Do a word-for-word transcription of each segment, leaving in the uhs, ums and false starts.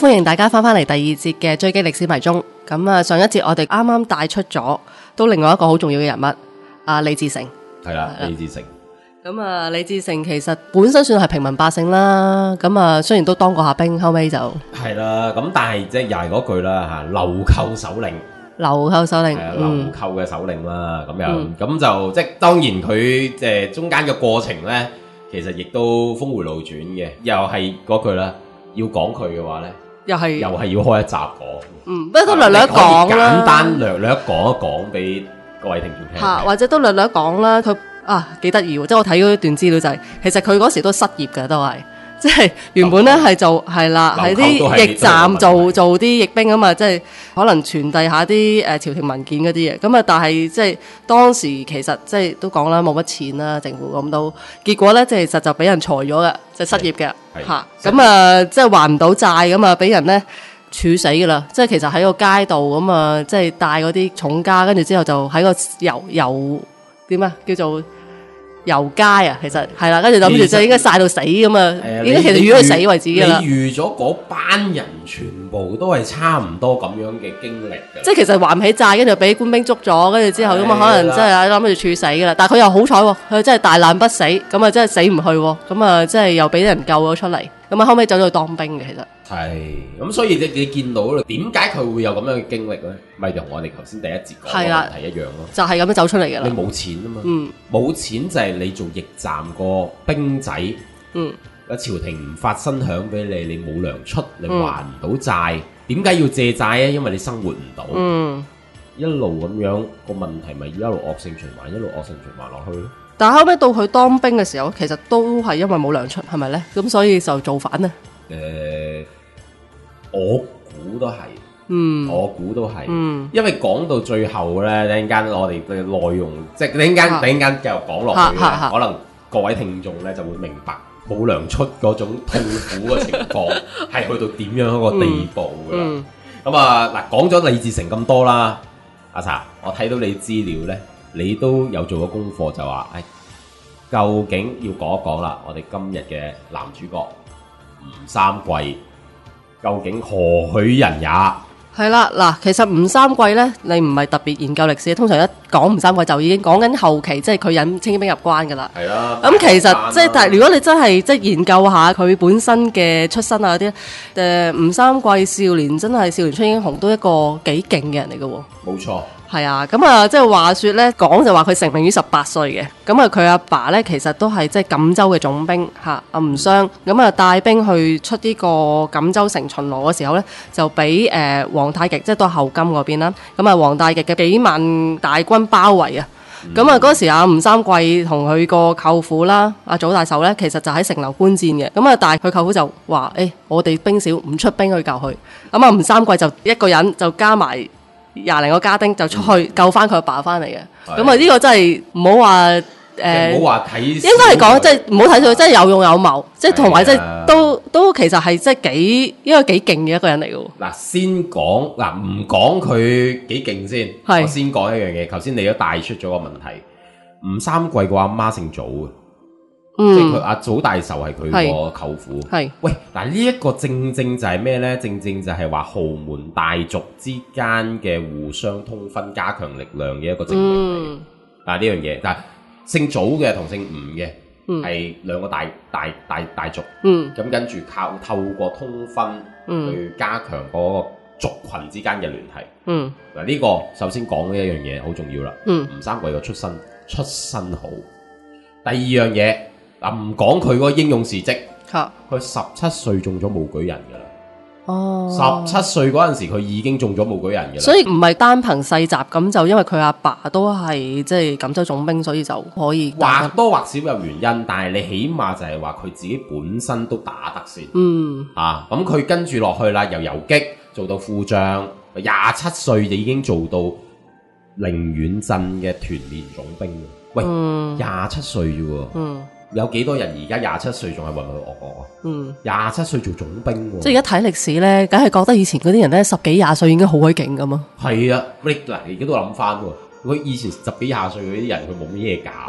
歡迎大家翻返嚟第二節嘅追擊歷史迷蹤。咁啊，上一節我哋啱啱帶出咗都另外一個好重要嘅人物，啊李自成。 係啦，李自成。 咁啊，李自成其實本身算係平民百姓啦。咁啊，雖然都當過下兵，後尾就係啦。咁但係即係又係嗰句啦嚇，流寇首領。 流寇首領， 係啊，流寇嘅首領啦。咁樣咁就即係當然佢即係中間嘅過程咧，其實亦都峰迴路轉嘅。又係嗰句啦，要講佢嘅話咧， 又係又係要開一集講。 嗯，不過都略略講啦， 簡單略略講一講俾各位聽眾聽。 嚇，或者都略略講啦。佢啊幾得意喎！即係我睇嗰一段資料就係、是，其實佢嗰時都失業嘅，都係即係原本咧係做係啦，喺啲驛站做做啲役兵啊嘛，即係可能傳遞下啲誒朝廷文件嗰啲嘢。咁啊，但係即係當時其實即係都講啦，冇乜錢啦，政府咁都結果咧，即係其實就俾人裁咗嘅，即係失業嘅嚇。咁啊，即係還唔到債咁啊，俾人咧處死㗎啦！即係其實喺個街道咁啊，即係帶嗰啲重家，跟住之後就喺個油油點啊叫做遊街啊，其實係啦，跟住諗住就應該曬到死咁啊，應該其實預咗佢死為止㗎啦。 你預咗嗰班人全部都係差唔多咁樣嘅經歷㗎。 即係其實還唔起債，跟住俾官兵捉咗，跟住之後咁啊，可能真係諗住處死㗎啦。但係佢又好彩喎，佢真係大難不死，咁啊真係死唔去喎，咁啊真係又俾人救咗出嚟，咁啊後尾走咗去當兵嘅其實。係， 咁所以你你見到點解佢會有咁樣嘅經歷咧？咪同我哋頭先第一節講嘅問題一樣咯， 就係咁樣走出嚟嘅啦。 你冇錢啊嘛，冇、嗯、錢就係你做驛站個兵仔，嗯，朝廷唔發薪餉俾你，你冇糧出，你還唔到債，點解、嗯、要借債咧？因為你生活唔到，嗯，一路咁樣個問題咪一路惡性循環，一路惡性循環落去咯。 但係後尾到佢當兵嘅時候，其實都係因為冇糧出，係咪咧？咁所以就造反咧。 誒、呃，我估都係，嗯，我估都係，嗯，因為講到最後咧，等陣間我哋嘅內容，即係等陣間，等陣間繼續講落去咧，可能各位聽眾咧就會明白冇糧出嗰種痛苦嘅情況係去到點樣一個地步噶啦。咁、嗯嗯、啊，嗱，講咗李自成咁多啦，阿茶，我睇到你資料咧，你都有做咗功課，就話，誒、哎，究竟要講一講啦，我哋今日嘅男主角。吳三桂究竟何許人也？ 係啦，嗱，其實吳三桂呢，你唔係特別研究歷史，通常一講吳三桂就已經講緊後期，即係佢引清兵入關噶啦。係啦，咁其實即係，但係如果你真係即係研究下佢本身嘅出身啊嗰啲，誒，吳三桂少年真係少年出英雄，都一個幾勁嘅人嚟噶。 冇錯。 係啊，咁啊，即係話說咧，講就話佢成名於十八歲嘅，咁啊，佢阿爸咧其實都係即係錦州嘅總兵嚇，阿吳襄，咁啊帶兵去出呢個錦州城巡邏嘅時候咧，就俾誒皇太極，即係都係後金嗰邊啦，咁啊皇太極嘅幾萬大軍包圍啊，咁啊嗰時阿吳三桂同佢個舅父啦，阿祖大壽咧，其實就喺城樓觀戰嘅，咁啊但係佢舅父就話：誒、欸，我哋兵少，唔出兵去救佢，咁啊吳三桂就一個人就加埋廿零個家丁就出去救翻佢阿爸翻嚟嘅，咁啊呢個真係唔好話誒， 唔好話睇， 應該係講即係唔好睇佢，真係有勇有謀，即係同埋即係都都其實係即係幾應該幾勁嘅一個人嚟嘅。嗱， 先講嗱，唔講佢幾勁先，我先講一樣嘢。頭先你都帶出咗個問題，吳三桂個阿媽姓祖嘅。嗯、即係佢阿祖大壽係佢個舅父。係喂，嗱呢一個正正就係咩呢？正正就係話豪門大族之間嘅互相通婚、加強力量嘅一個證明嚟。嗱呢樣嘢，但係姓祖嘅同姓吳嘅係兩個大大大大族。嗯，咁跟住靠透過通婚去加強嗰個族群之間嘅聯繫。嗯，嗱呢個首先講呢一樣嘢好重要啦。嗯，吳三桂個出身出身好。第二樣嘢。嗱，唔講佢嗰個英勇事蹟，佢十七歲中咗武舉人噶啦。哦，十七歲嗰陣時佢已經中咗武舉人噶啦。所以唔係單憑世襲咁就，因為佢阿爸都係即係錦州總兵，所以就可以或多或少有原因，但係你起碼就係話佢自己本身都打得先。嗯，啊，咁佢跟住落去啦，由游擊做到副將，廿七歲就已經做到寧遠鎮嘅團練總兵。喂，廿七歲啫喎。嗯。有幾多人而家廿七歲仲係混混噩噩啊？嗯，廿七歲做總兵喎。即係而家睇歷史咧，梗係覺得以前嗰啲人咧十幾廿歲已經好鬼勁噶嘛。係啊，你嗱而家都諗翻喎，佢以前十幾廿歲嗰啲人佢冇乜嘢搞，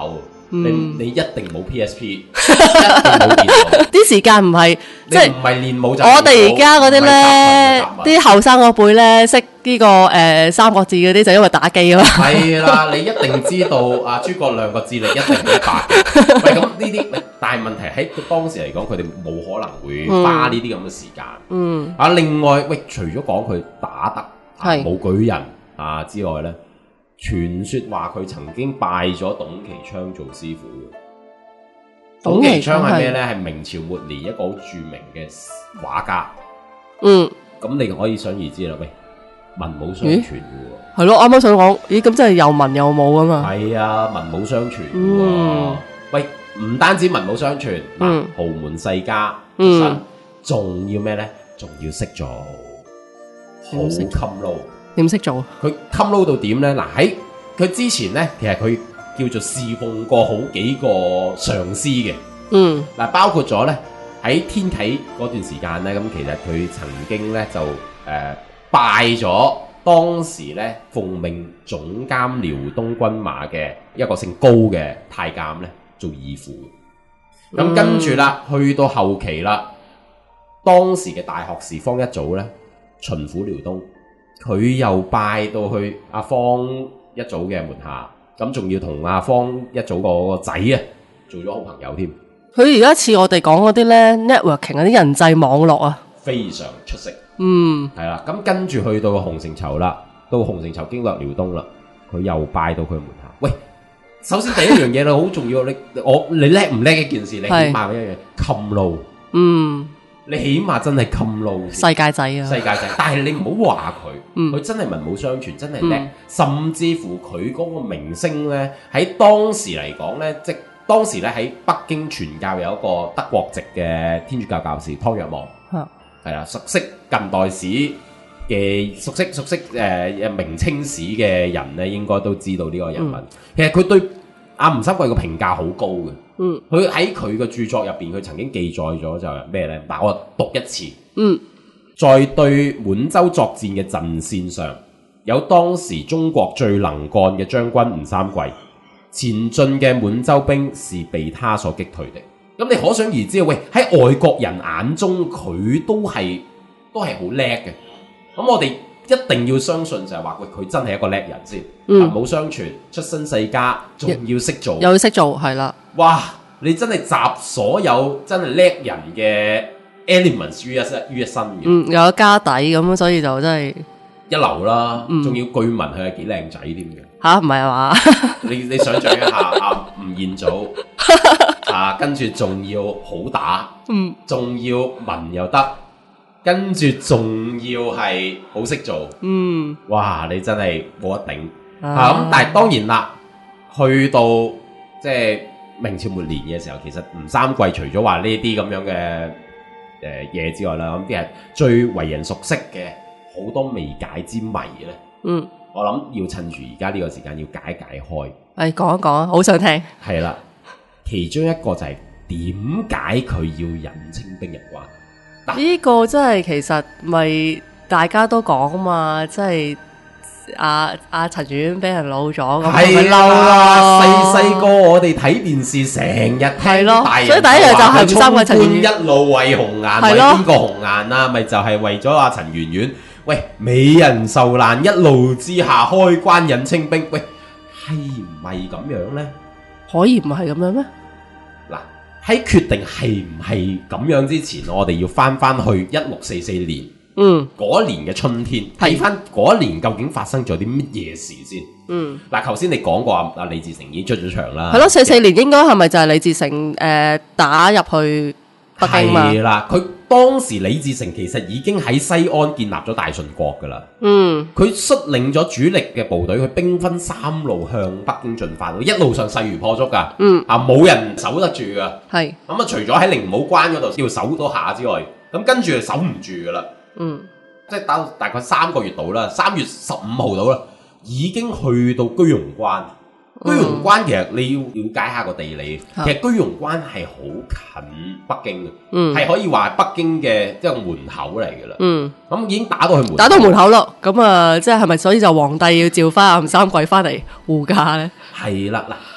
你你一定冇 P S P， 一定冇電腦。 啲時間唔係即係唔係練武就我哋而家嗰啲咧，啲後生嗰輩咧識呢個誒三國志嗰啲，就因為打機啊嘛。 係啦，你一定知道啊，諸葛亮個智力一定好大。喂，咁呢啲，但係問題喺當時嚟講，佢哋冇可能會花呢啲咁嘅時間。嗯。啊，另外，喂，除咗講佢打得係武舉人啊之外咧。傳說話佢曾經拜咗董其昌做師傅。董其昌係咩呢？係明朝末年一個好著名嘅畫家。嗯，咁你可以想而知啦。喂，文武相傳嘅喎。係咯，啱啱想講，咦，咁真係又文又武啊嘛。係啊，文武相傳嘅喎。嗯，喂，唔單止文武相傳，嗯，豪門世家出身，仲要咩呢？仲要識做，好襟撈。 點識做？ 佢襟撈到點呢？嗱，喺佢之前呢，其實佢叫做侍奉過好幾個上司嘅。嗯，嗱，包括咗呢，喺天啟嗰段時間呢，咁其實佢曾經呢，就誒、呃、拜咗當時呢奉命總監遼東軍馬嘅一個姓高嘅太監呢做義父。咁、嗯、跟住啦，去到後期啦，當時嘅大學士方一祖呢，巡撫遼東。佢又拜到去阿方一祖嘅門下，咁仲要同阿方一祖個仔啊做咗好朋友添。 佢而家似我哋講嗰啲咧 networking 嗰啲人際網絡啊， 非常出色。嗯，係啦，咁跟住去到個洪承疇啦，到洪承疇經略遼東啦，佢又拜到佢門下。喂，首先第一樣嘢咧好重要，你我你叻唔叻一件事，你起碼一樣襟撈。嗯。你起碼真係襟撈世界仔啊！ 世界仔，但係你唔好話佢，佢、嗯、真係文武雙全，真係叻、嗯。甚至乎佢嗰個名聲呢，喺當時嚟講呢，即係當時咧喺北京傳教有一個德國籍嘅天主教教士湯若望，係啦、啊，熟悉近代史嘅熟悉熟悉誒誒、呃、明清史嘅人呢，應該都知道呢個人物。嗯、其實佢對阿吳三桂嘅評價好高嘅。嗯，佢喺佢嘅著作入邊，佢曾經記載咗就係咩呢？嗱，我讀一次。嗯，在對滿洲作戰嘅陣線上，有當時中國最能幹嘅將軍吳三桂，前進嘅滿洲兵是被他所擊退的。咁你可想而知，喂，喺外國人眼中，佢都係都係好叻嘅。咁我哋一定要相信就係話，喂，佢真係一個叻人先。文武雙全，出身世家，仲要識做， 又要識做，係啦。哇！ 你真係集所有真係叻人嘅 elements 於一於一身嘅。 嗯，有家底咁，所以就真係一流啦。仲、嗯、要據聞佢係幾靚仔添嘅。 吓，唔係啊嘛？ 你你想象一下，阿吳彥祖啊，跟住仲要好打，嗯，仲要文又得，跟住仲要係好識做，嗯，哇！你真係冇得頂啊！咁、啊、但係當然啦，去到即係明朝末年嘅時候，其實吳三桂除咗話呢啲咁樣嘅誒嘢之外啦，咁啲係最為人熟悉嘅好多未解之謎咧。嗯，我諗要趁住而家呢個時間要解解開。 誒，講一講啊，好想聽。係啦，其中一個就係點解佢要引清兵入關？嗱， 呢個真係其實咪大家都講啊嘛，即係。阿阿陳圓俾人老咗，咁咪嬲咯！ 細細個我哋睇電視成日聽大人， 所以第一樣就係吳三桂陳圓一路為紅顏，為邊個紅顏啊？咪就係為咗阿陳圓圓。喂，美人受難，一怒之下開關引清兵。喂，係唔係咁樣呢？ 可以唔係咁樣咩？ 嗱，喺決定係唔係咁樣之前，我哋要翻翻去一六四四年。嗯，嗰一年嘅春天，睇翻嗰一年究竟發生咗啲乜嘢事先？嗯，嗱，頭先你講過阿阿李自成已經出咗場啦， 係咯，四四年應該係咪就係李自成誒、呃、打入去北京嘛？ 係啦，佢當時李自成其實已經喺西安建立咗大順國噶啦。嗯，佢率領咗主力嘅部隊，佢兵分三路向北京進發，一路上勢如破竹噶。嗯，啊冇人守得住噶。係咁啊，除咗喺靈武關嗰度要守多下之外，咁跟住就守唔住噶啦。嗯，即係打到大概三個月到啦，三月十五號到啦，已經去到居庸關。嗯、居庸關其實你要了解下個地理，嗯、其實居庸關係好近北京嘅，係、嗯、可以話係北京嘅一個門口嚟嘅啦。嗯，咁已經打到去門口， 打到門口咯。咁啊，即係係咪所以就皇帝要召翻阿吳三桂翻嚟護駕咧？ 係啦，嗱，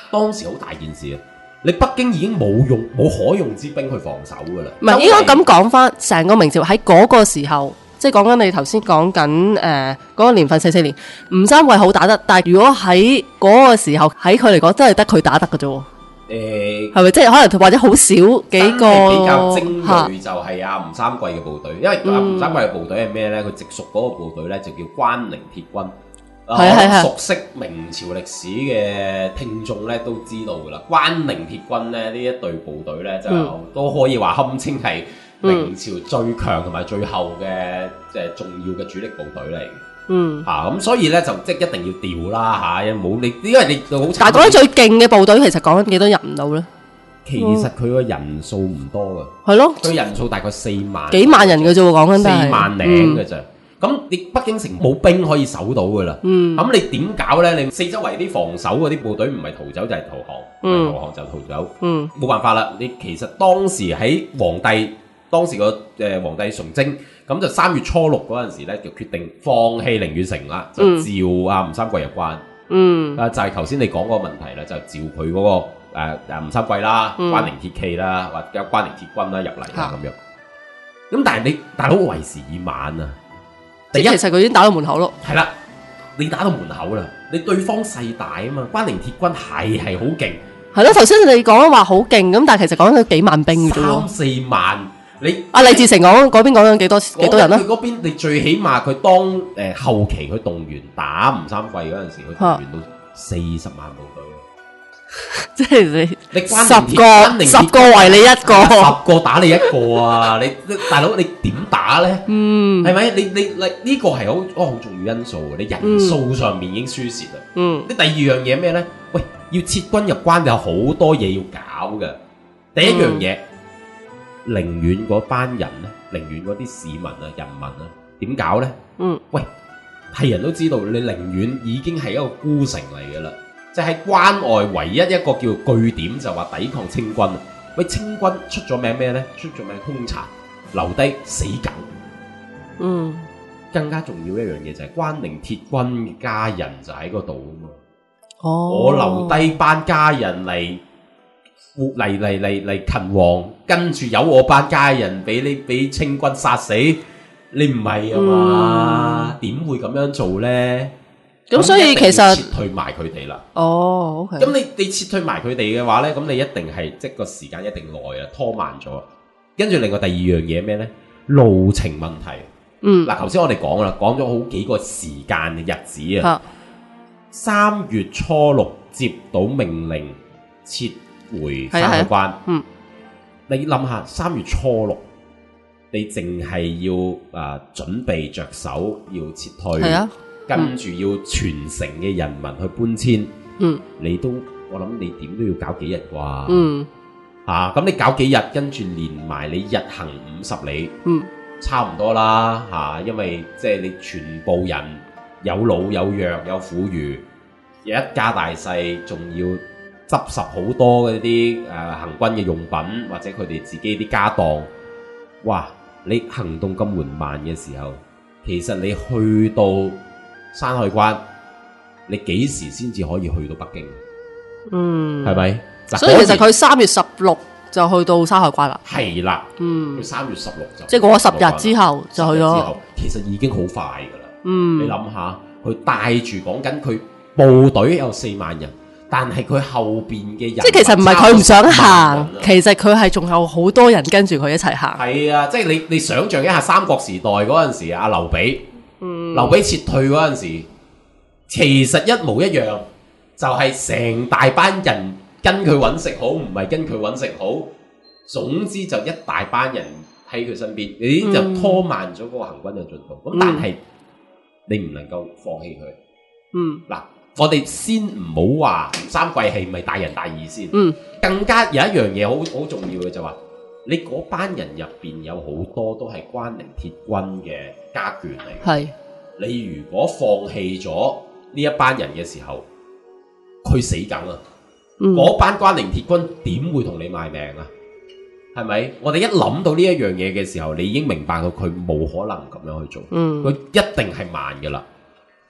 當時好大件事啊！你北京已經冇用冇可用之兵去防守噶啦。 唔係應該咁講翻，成個明朝喺嗰個時候，即係講緊你頭先講緊誒嗰個年份四四年，吳三桂好打得，但係如果喺嗰個時候喺佢嚟講，真係得佢打得嘅啫。誒、呃，係咪即係可能或者好少幾個比較精鋭就係阿吳三桂嘅部隊，因為阿吳三桂嘅部隊係咩咧？佢直屬嗰個部隊咧就叫關寧鐵軍。係係係，熟悉明朝歷史嘅聽眾咧都知道噶啦，關寧鐵軍咧呢一隊部隊咧就、嗯、都可以話堪稱係明朝最強同埋最後嘅即係重要嘅主力部隊嚟。嗯，嚇咁、啊、所以咧就即係一定要調啦嚇，因為冇你，因為你好。 但係講緊最勁嘅部隊，其實講緊幾多人唔到咧？ 其實佢個人數唔多噶，係咯，佢人數大概四萬幾萬人嘅啫喎，講緊四萬零嘅啫。咁你北京城冇兵可以守到噶啦，咁、嗯、你點搞呢？你四周圍啲防守嗰啲部隊唔係逃走就係投降，唔係、嗯、投降就逃走，冇、嗯、辦法啦。你其實當時喺皇帝當時個誒皇帝崇禎，咁就三月初六嗰陣時咧，就決定放棄寧遠城啦，就召阿吳三桂入關。嗯，啊就係頭先你講嗰個問題啦，就召佢嗰、那個誒誒吳三桂啦、嗯、關寧鐵騎啦，或者關寧鐵軍啦入嚟啦咁樣。咁但係你大佬為時已晚啊！第一，其實佢已經打到門口咯。 係啦，你打到門口啦，你對方勢大啊嘛，關寧鐵軍係係好勁。係咯，頭先你講話好勁咁，但係其實講緊幾萬兵嘅啫喎。三四萬，你阿李自成講嗰邊講緊幾多幾多人啊？ 佢嗰邊你最起碼佢當誒、呃、後期佢動員打吳三桂嗰陣時，佢動員到四十萬部隊。 即係你， 你關十個十個為你一個， 十個打你一個啊！你大佬你點打咧？嗯，係咪？你你你呢、這個係好哦好重要因素，你人數上面已經輸蝕啦。嗯，你第二樣嘢咩咧？喂，要撤軍入關有好多嘢要搞嘅。第一樣嘢，寧遠嗰班人咧，寧遠嗰啲市民啊、人民啊，點搞咧？嗯，喂，係人都知道你寧遠已經係一個孤城嚟噶啦。即係關外唯一一個叫據點，就話抵抗清軍。喂，清軍出咗名咩呢？出咗名兇殘，留低死梗。嗯，更加重要一樣嘢就係關寧鐵軍嘅家人就喺嗰度啊嘛。哦，我留低班家人嚟嚟嚟嚟嚟勤王，跟住有我班家人俾你俾清軍殺死，你唔係啊嘛？點、嗯、會咁樣做呢？咁所以其實撤退埋佢哋啦。 哦 ，OK。 咁你你撤退埋佢哋嘅話咧，咁你一定係即個時間一定耐啊，拖慢咗。跟住另外第二樣嘢咩咧？路程問題。嗯。嗱，頭先我哋講啦，講咗好幾個時間嘅日子啊。三月初六接到命令撤回山海關。嗯。你諗下，三月初六，你淨係要啊、呃、準備着手要撤退。係啊。跟住要全城嘅人民去搬遷，嗯，你都我諗你點都要搞幾日啩，嗯，嚇咁、啊、你搞幾日，跟住連埋你日行五十里，嗯，差唔多啦嚇、啊，因為即係你全部人有老有弱有婦孺，有一家大細，仲要執拾好多嗰啲誒行軍嘅用品或者佢哋自己啲家當，哇！你行動咁緩慢嘅時候，其實你去到山海關，你幾時先至可以去到北京？嗯，係咪？ 所以其實佢三月十六就去到山海關啦。 係啦，嗯，佢三月十六就即係過咗十日之後就去咗。 其實已經好快噶啦。嗯，你諗下，佢帶住講緊佢部隊有四萬人，但係佢後邊嘅人， 即係其實唔係佢唔想行，其實佢係仲有好多人跟住佢一齊行。 係啊，即係你你想象一下三國時代嗰陣時，阿劉備。嗯、劉備撤退嗰陣時，其實一模一樣，就係、是、成大班人跟佢揾食好，唔係跟佢揾食好，總之就一大班人喺佢身邊，你、嗯、就拖慢咗嗰個行軍嘅進度。咁、嗯、但係你唔能夠放棄佢。嗯，嗱，我哋先唔好話吳三桂係咪大仁大義先。嗯，更加有一樣嘢好好重要嘅就話、是，你嗰班人入邊有好多都係關寧鐵軍嘅家眷嚟。係，你如果放棄咗呢一班人嘅時候，佢死梗啊！嗰、嗯、班關寧鐵軍點會同你賣命啊？係咪？我哋一諗到呢一樣嘢嘅時候，你已經明白到佢冇可能咁樣去做。嗯，佢一定係慢噶啦。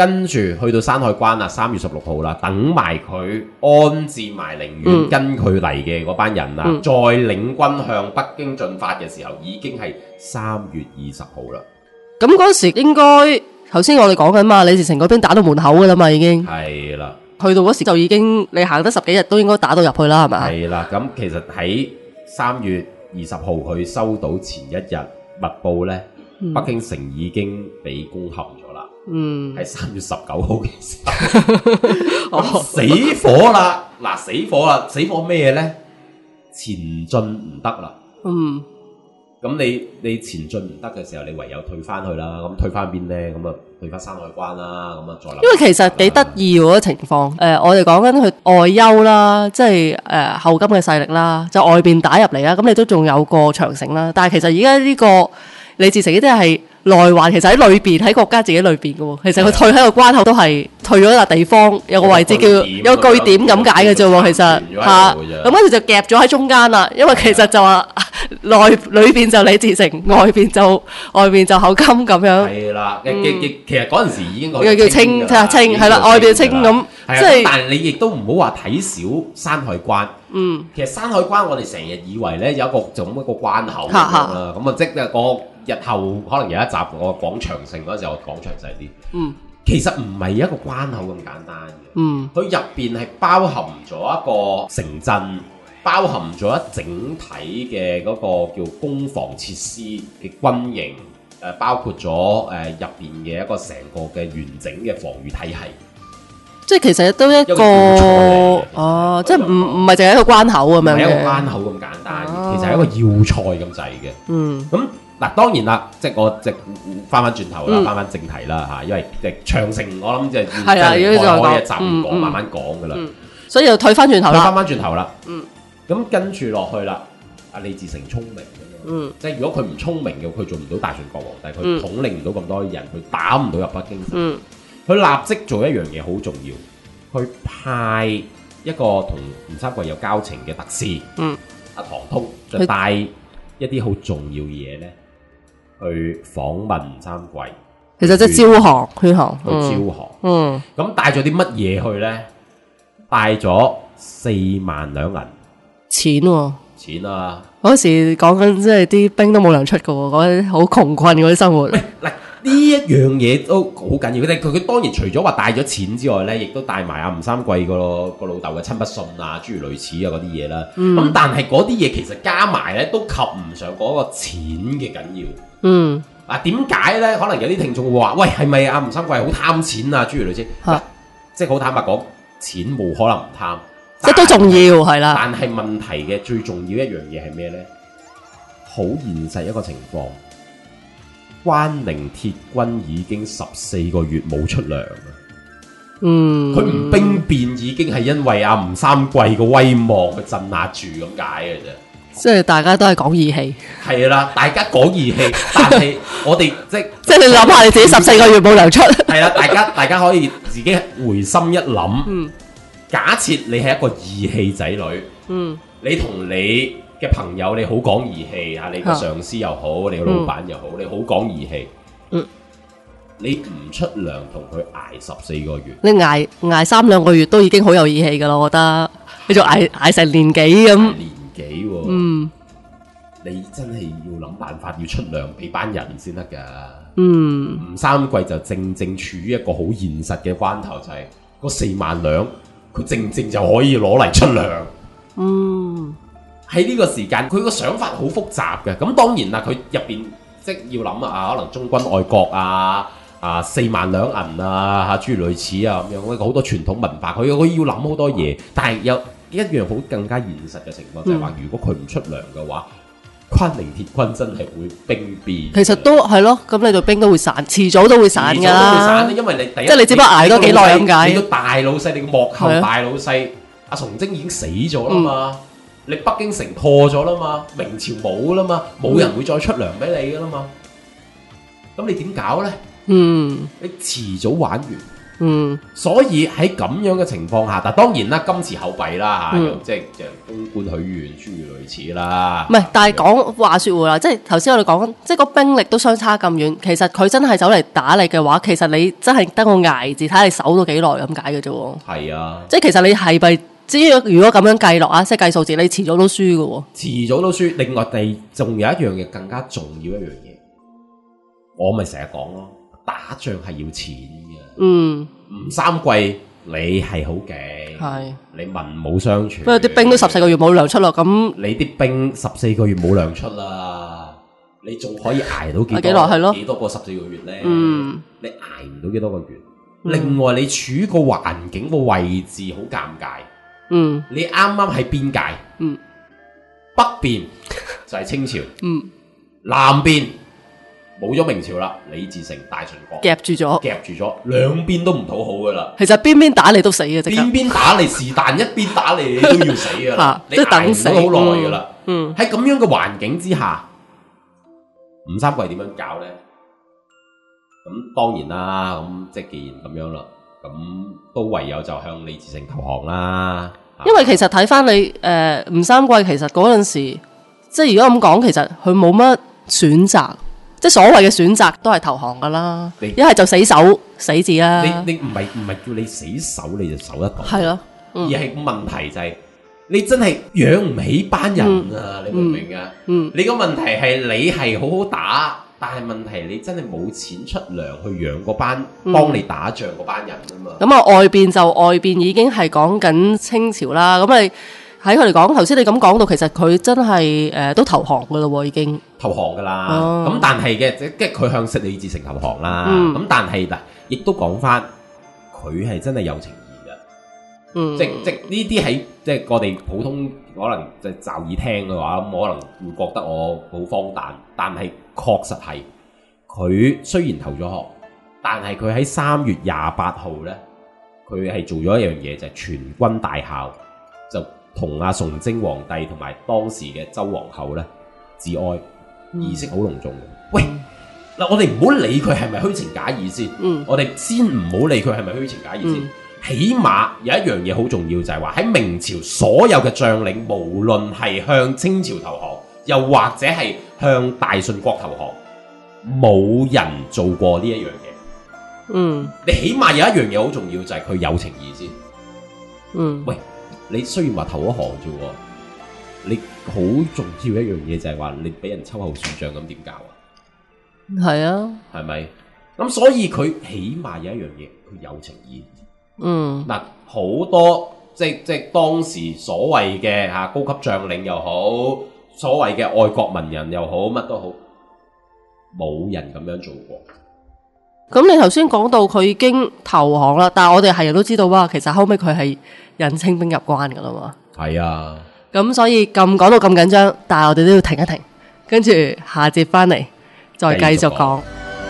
跟住去到山海關啦，三月十六號啦，等埋佢安置埋寧遠、嗯、跟佢嚟嘅嗰班人啦，嗯、再領軍向北京進發嘅時候，已經係三月二十號啦。 咁嗰時應該頭先我哋講緊嘛，李自成嗰邊打到門口噶啦嘛，已經係啦。去到嗰時就已經你行得十幾日都應該打到入去啦，係咪？係啦，咁其實喺三月二十號佢收到前一日密報呢，嗯、北京城已經被攻陷咗啦。嗯，喺三月十九號嘅時候，哦、死火啦！嗱，死火啦！死火咩呢？前進唔得啦。嗯。咁你你前進唔得嘅時候，你唯有退翻去啦。咁退翻邊呢？咁啊退翻山海關啦。咁啊再諗。因為其實幾得意嗰個情況。誒、呃，我哋講緊佢外憂啦，即係誒、呃、後金嘅勢力啦，就外邊打入嚟啦。咁你都仲有個長城啦。但係其實而家呢個李自成呢啲係內患，其實喺裏邊喺國家自己裏邊嘅喎。其實佢退喺個關口都係退咗一笪地方，有個位置叫有個據點咁解嘅啫喎。其實嚇，咁跟住就夾咗喺中間啦。因為其實就話。內裏邊就李自成，外邊就外邊就後金咁樣。係啦，嗯、 其實嗰陣時已經又叫清，清係啦，外邊清咁。即係，但係你亦都唔好話睇少山海關。嗯，其實山海關我哋成日以為咧有一個就咁一個關口咁啦。咁啊，即係我日後可能有一集我講長城嗰陣時候，我講詳細啲。嗯，其實唔係一個關口咁簡單嘅。嗯，佢入邊係包含咗一個城鎮。包含咗一整體嘅嗰個叫攻防設施嘅軍營，誒包括咗誒入邊嘅一個成個嘅完整嘅防禦體系， 即係其實都一個，一個哦，即係唔唔係淨係一個關口咁樣嘅， 唔係一個關口咁簡單，哦、其實係一個要塞咁滯嘅。嗯，咁嗱當然啦，即係我即係翻翻轉頭啦，翻翻、嗯、正題啦嚇，因為誒長城我諗就係要真係開開一集講，嗯、慢慢講噶啦， 嗯、所以又退翻轉頭啦， 退翻翻轉頭啦，嗯。咁跟住落去啦，阿李自成聰明嘅，嗯，即係如果佢唔聰明嘅，佢做唔到大秦國皇帝，佢統領唔到咁多人，佢打唔到入北京城，嗯，佢立即做一樣嘢好重要，去派一個同吳三桂有交情嘅特使，嗯，阿唐通就帶一啲好重要嘅嘢咧，去訪問吳三桂， 其實即係招降，勸降， 去招降，嗯，咁帶咗啲乜嘢去咧？帶咗四萬兩銀。 錢喎、哦， 錢啊！ 嗰時講緊即係啲兵都冇糧出嘅喎，嗰啲好窮困嗰啲生活。 喂，嗱呢一樣嘢都好緊要。佢佢當然除咗話帶咗錢之外咧，亦都帶埋阿吳三桂個個老豆嘅親筆信啊，諸如類似啊嗰啲嘢啦。咁、嗯、但係嗰啲嘢其實加埋咧都及唔上嗰個錢嘅緊要。嗯，嗱點解咧？可能有啲聽眾會話：喂，係咪阿吳三桂好貪錢啊？諸如類似，啊、即係好坦白講，錢冇可能唔貪。 即係都重要係啦， 但係問題嘅最重要一樣嘢係咩呢？好現實一個情況，關寧鐵軍已經十四個月冇出糧啦。嗯，佢唔兵變已經係因為阿吳三桂個威望去鎮壓住咁解嘅啫。 即係大家都係講義氣，係啦，大家講義氣，但係我哋即即係你諗下，你自己十四個月冇糧出， 係啦，大家大家可以自己回心一諗。嗯。假設你係一個義氣仔女，嗯，你同你嘅朋友你好講義氣嚇，你個上司又好，你個老闆又好，嗯、你好講義氣，嗯，你唔出糧同佢捱十四個月， 你捱捱三兩個月都已經好有義氣噶啦，我覺得，你仲捱捱成年幾咁， 年幾喎、啊，嗯，你真係要諗辦法要出糧俾班人先得噶，嗯，吳三桂就正正處於一個好現實嘅關頭，就係、是、嗰四萬兩。佢正正就可以攞嚟出糧。嗯，喺呢個時間，佢個想法好複雜嘅。咁當然啦，佢入邊即係要諗啊，可能中軍愛國啊，啊四萬兩銀啊，嚇諸如類似啊咁樣，好多傳統文化，佢佢要諗好多嘢。但係有一樣好更加現實嘅情況，嗯、就係話，如果佢唔出糧嘅話，關寧鐵軍真係會兵變。 其實都係咯，咁你隊兵都會散，遲早都會散㗎啦。遲早都會散， 因為你第一， 即係你只不過捱多幾耐咁解。 你個大老細，你個幕後大老細阿崇禎已經死咗啦嘛，嗯、你北京城破咗啦嘛，明朝冇啦嘛，冇人會再出糧俾你㗎啦嘛。咁、嗯、你點搞咧？嗯，你遲早玩完。 嗯，所以喺咁樣嘅情況下，但當然啦，今次後弊啦嚇，又即係封官許願諸如類似啦。 唔係，但係講話説回來，即係頭先我哋講，即係個兵力都相差咁遠。其實佢真係走嚟打你嘅話，其實你真係得個捱字，睇下你守到幾耐咁解嘅啫喎。係啊， 即係其實你係咪？至於如果咁樣計落啊，即係計數字，你遲早都輸嘅喎。 遲早都輸。另外第仲有一樣嘢更加重要一樣嘢，我咪成日講咯，打仗係要錢嘅。嗯，吳三桂你係好勁，係你文武雙全。不過啲兵都十四個月冇糧出咯，咁你啲兵十四個月冇糧出啦，你仲可以捱到幾多？ 幾耐係咯？ 幾多個十四個月咧？嗯，你捱唔到幾多個月？嗯、另外你處個環境個位置好尷尬。嗯，你啱啱喺邊界，嗯，北邊就係清朝，嗯，南邊冇咗明朝啦，李自成、大秦國夾住咗， 夾住咗，兩邊都唔討好噶啦。 其實邊邊打你都死嘅， 邊邊打你是但一邊打你，你都要死噶啦，你等死好耐噶啦。嗯，喺咁樣嘅環境之下，吳三桂點樣搞咧？咁當然啦，咁即係既然咁樣啦。咁都唯有就向李自成投降啦。 因為其實睇翻你誒吳三桂，其實嗰陣時，即係如果咁講，其實佢冇乜選擇，即係所謂嘅選擇都係投降噶啦。一係就死守死字啦。 你你唔係唔係叫你死守你就守得到？ 係咯， 嗯、而係問題就係、是、你真係養唔起班人啊！嗯、你明唔明啊？嗯，你個問題係你係好好打。但係問題，你真係冇錢出糧去養嗰班幫你打仗嗰班人啊嘛。咁啊、 嗯，外邊就外邊已經係講緊清朝啦。咁你喺佢嚟講，頭先你咁講到，其實佢真係誒、呃、都投降噶啦，已經投降噶啦。咁、哦、但係嘅，即係佢向李自成投降啦。咁、嗯、但係嗱，亦都講翻，佢係真係有情義嘅。嗯，即即呢啲喺即係我哋普通可能即係驟耳聽嘅話，咁可能會覺得我好荒誕，但係。確實係，佢雖然投咗降，但係佢喺三月廿八號呢，佢係做咗一樣嘢，就係、是、全軍大校，就同阿崇禎皇帝同埋當時嘅周皇后呢致哀，儀式好隆重嘅。嗯、喂，嗱，我哋唔好理佢係咪虛情假意先，嗯、我哋先唔好理佢係咪虛情假意先，嗯、起碼有一樣嘢好重要，就係話喺明朝所有嘅將領，無論係向清朝投降，又或者係向大順國投降，冇人做過呢一樣嘢。嗯，你起碼有一樣嘢好重要，就係、是、佢有情義先。嗯，喂，你雖然話投咗降啫，你好重要一樣嘢就係話你俾人秋後算賬，咁點搞啊？ 係啊， 係咪？咁所以佢起碼有一樣嘢，佢有情義。嗯，嗱，好多即係即係當時所謂嘅吓高級將領又好。所謂嘅愛國文人又好，乜都好，冇人咁樣做過。 咁你頭先講到佢已經投降啦，但係我哋係人都知道哇，其實後尾佢係引清兵入關噶啦嘛。 係啊。 咁所以咁講到咁緊張，但係我哋都要停一停，跟住下節翻嚟再繼續講。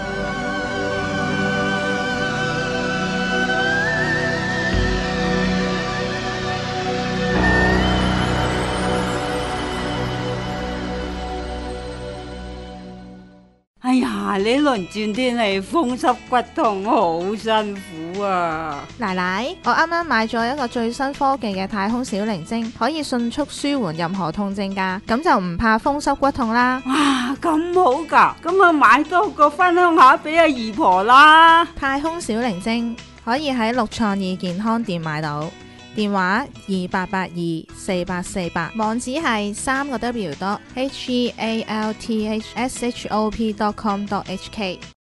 哎呀，呢輪轉天氣風濕骨痛，好辛苦啊！ 奶奶，我啱啱買咗一個最新科技嘅太空小靈精，可以迅速舒緩任何痛症噶，咁就唔怕風濕骨痛啦。 哇，咁好噶，咁啊買多個分享下俾阿姨婆啦。 太空小靈精可以喺六創意健康店買到。電話二八八二四八四八，網址係三個 W dot H E A L T H S H O P dot com dot H K。